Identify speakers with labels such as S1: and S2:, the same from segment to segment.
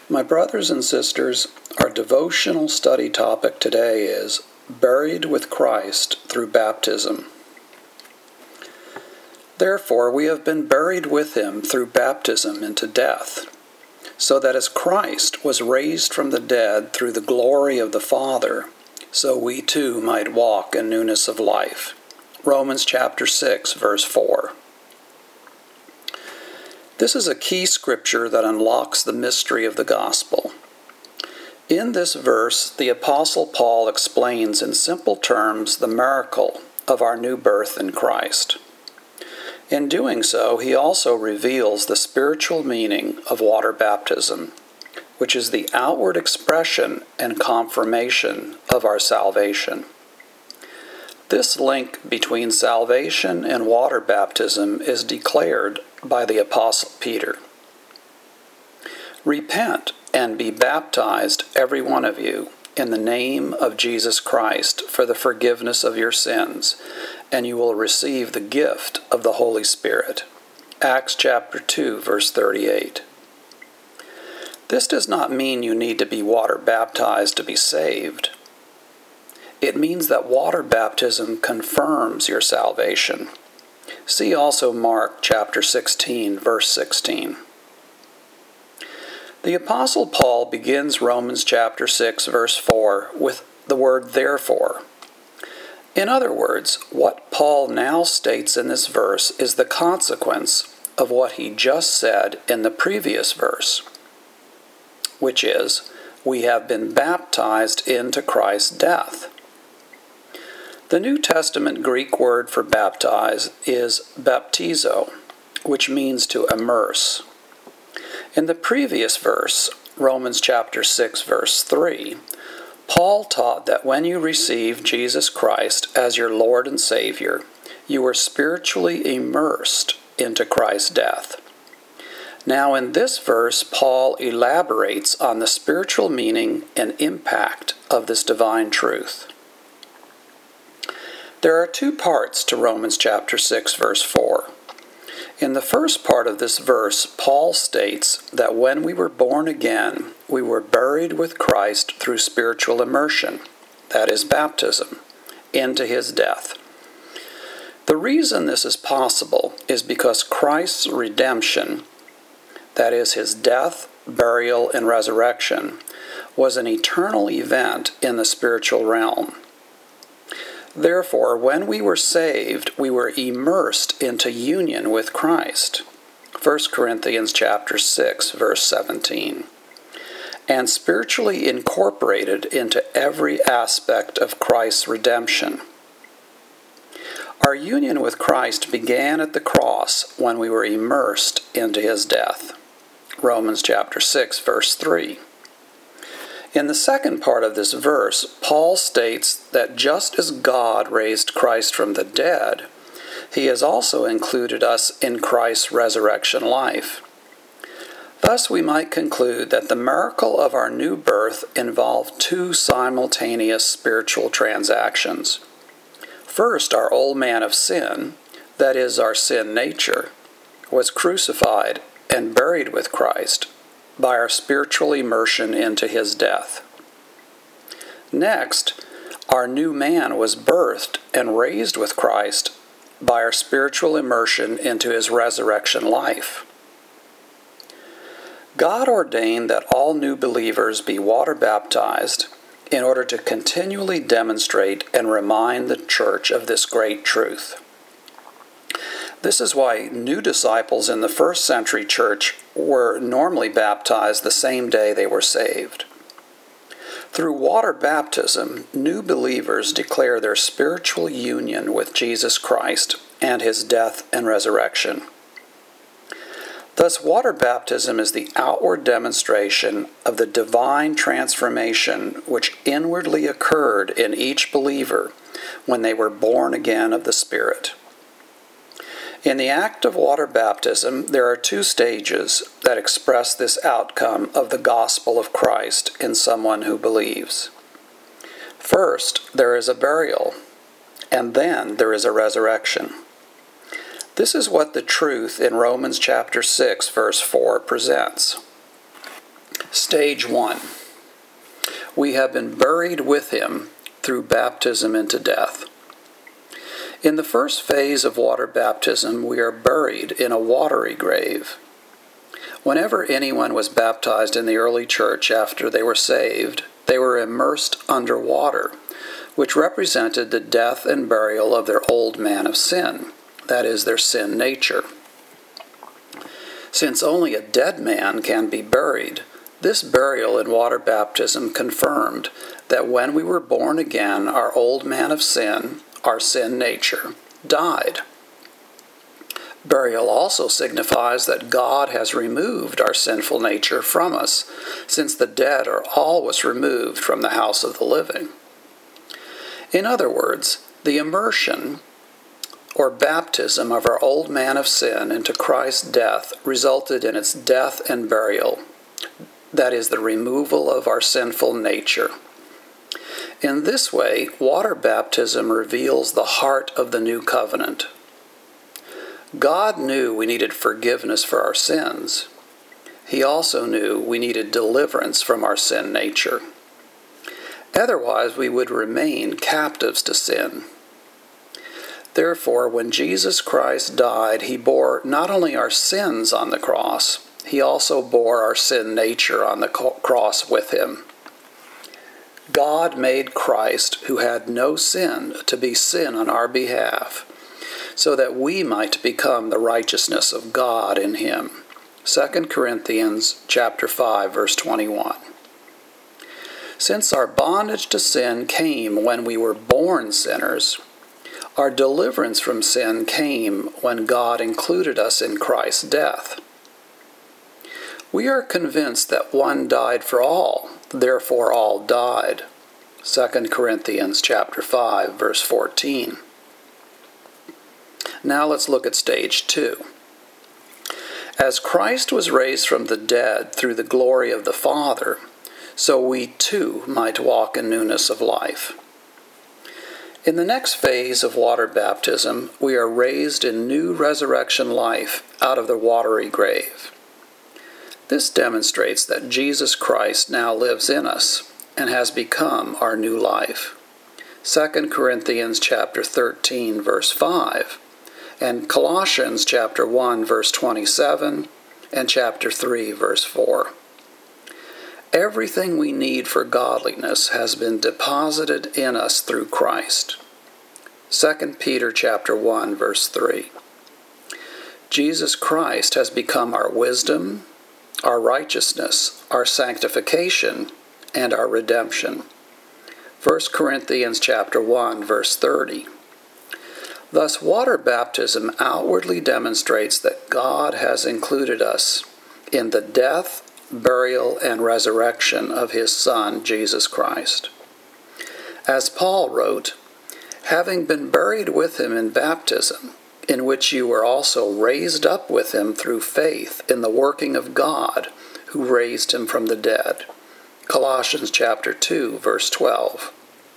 S1: My brothers and sisters, our devotional study topic today is Buried with Christ Through Baptism. Therefore, we have been buried with him through baptism into death, so that as Christ was raised from the dead through the glory of the Father, so we too might walk in newness of life. Romans chapter 6, verse 4. This is a key scripture that unlocks the mystery of the gospel. In this verse, the Apostle Paul explains in simple terms the miracle of our new birth in Christ. In doing so, he also reveals the spiritual meaning of water baptism, which is the outward expression and confirmation of our salvation. This link between salvation and water baptism is declared by the Apostle Peter. Repent and be baptized, every one of you, in the name of Jesus Christ for the forgiveness of your sins, and you will receive the gift of the Holy Spirit. Acts chapter 2, verse 38. This does not mean you need to be water baptized to be saved. It means that water baptism confirms your salvation. See also Mark chapter 16, verse 16. The Apostle Paul begins Romans chapter 6, verse 4 with the word therefore. In other words, what Paul now states in this verse is the consequence of what he just said in the previous verse, which is, we have been baptized into Christ's death. The New Testament Greek word for baptize is baptizo, which means to immerse. In the previous verse, Romans chapter 6, verse 3, Paul taught that when you receive Jesus Christ as your Lord and Savior, you are spiritually immersed into Christ's death. Now in this verse, Paul elaborates on the spiritual meaning and impact of this divine truth. There are two parts to Romans chapter 6, verse 4. In the first part of this verse, Paul states that when we were born again, we were buried with Christ through spiritual immersion, that is, baptism, into his death. The reason this is possible is because Christ's redemption, that is, his death, burial, and resurrection, was an eternal event in the spiritual realm. Therefore, when we were saved, we were immersed into union with Christ. 1 Corinthians chapter 6, verse 17. And spiritually incorporated into every aspect of Christ's redemption. Our union with Christ began at the cross when we were immersed into his death. Romans chapter 6, verse 3. In the second part of this verse, Paul states that just as God raised Christ from the dead, he has also included us in Christ's resurrection life. Thus we might conclude that the miracle of our new birth involved two simultaneous spiritual transactions. First, our old man of sin, that is, our sin nature, was crucified and buried with Christ by our spiritual immersion into his death. Next, our new man was birthed and raised with Christ by our spiritual immersion into his resurrection life. God ordained that all new believers be water baptized in order to continually demonstrate and remind the church of this great truth. This is why new disciples in the first century church were normally baptized the same day they were saved. Through water baptism, new believers declare their spiritual union with Jesus Christ and his death and resurrection. Thus, water baptism is the outward demonstration of the divine transformation which inwardly occurred in each believer when they were born again of the Spirit. In the act of water baptism, there are two stages that express this outcome of the gospel of Christ in someone who believes. First, there is a burial, and then there is a resurrection. This is what the truth in Romans chapter 6, verse 4 presents. Stage 1. We have been buried with him through baptism into death. In the first phase of water baptism, we are buried in a watery grave. Whenever anyone was baptized in the early church after they were saved, they were immersed under water, which represented the death and burial of their old man of sin, that is, their sin nature. Since only a dead man can be buried, this burial in water baptism confirmed that when we were born again, our old man of sin, our sin nature, died. Burial also signifies that God has removed our sinful nature from us, since the dead are always removed from the house of the living. In other words, the immersion or baptism of our old man of sin into Christ's death resulted in its death and burial, that is, the removal of our sinful nature. In this way, water baptism reveals the heart of the new covenant. God knew we needed forgiveness for our sins. He also knew we needed deliverance from our sin nature. Otherwise, we would remain captives to sin. Therefore, when Jesus Christ died, he bore not only our sins on the cross, he also bore our sin nature on the cross with him. God made Christ, who had no sin, to be sin on our behalf, so that we might become the righteousness of God in him. 2 Corinthians chapter 5, verse 21. Since our bondage to sin came when we were born sinners, our deliverance from sin came when God included us in Christ's death. We are convinced that one died for all, therefore all died. 2 Corinthians chapter 5, verse 14. Now let's look at stage 2. As Christ was raised from the dead through the glory of the Father, so we too might walk in newness of life. In the next phase of water baptism, we are raised in new resurrection life out of the watery grave. This demonstrates that Jesus Christ now lives in us and has become our new life. 2 Corinthians chapter 13, verse 5, and Colossians chapter 1, verse 27, and chapter 3, verse 4. Everything we need for godliness has been deposited in us through Christ. 2 Peter chapter 1, verse 3. Jesus Christ has become our wisdom, our righteousness, our sanctification, and our redemption. 1 Corinthians chapter 1, verse 30. Thus, water baptism outwardly demonstrates that God has included us in the death, burial, and resurrection of his Son, Jesus Christ. As Paul wrote, having been buried with him in baptism, in which you were also raised up with him through faith in the working of God, who raised him from the dead. Colossians chapter 2, verse 12.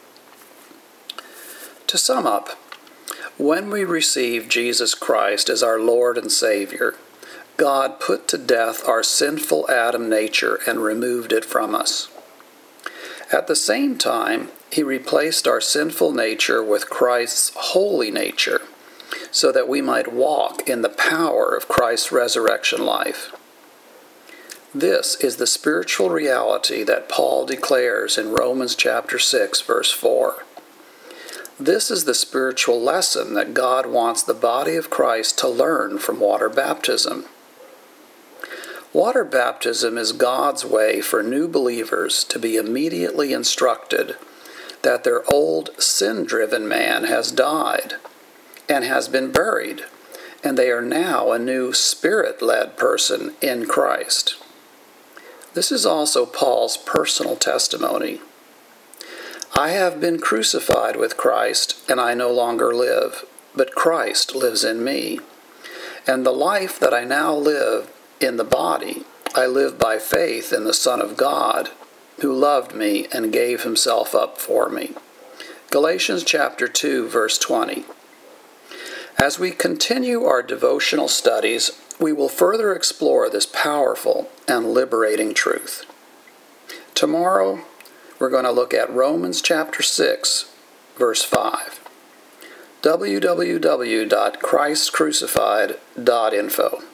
S1: To sum up, when we receive Jesus Christ as our Lord and Savior, God put to death our sinful Adam nature and removed it from us. At the same time, he replaced our sinful nature with Christ's holy nature, so that we might walk in the power of Christ's resurrection life. This is the spiritual reality that Paul declares in Romans chapter 6, verse 4. This is the spiritual lesson that God wants the body of Christ to learn from water baptism. Water baptism is God's way for new believers to be immediately instructed that their old sin-driven man has died and has been buried, and they are now a new spirit-led person in Christ. This is also Paul's personal testimony. I have been crucified with Christ, and I no longer live, but Christ lives in me. And the life that I now live in the body, I live by faith in the Son of God, who loved me and gave himself up for me. Galatians chapter 2, verse 20. As we continue our devotional studies, we will further explore this powerful and liberating truth. Tomorrow, we're going to look at Romans chapter 6, verse 5. www.christcrucified.info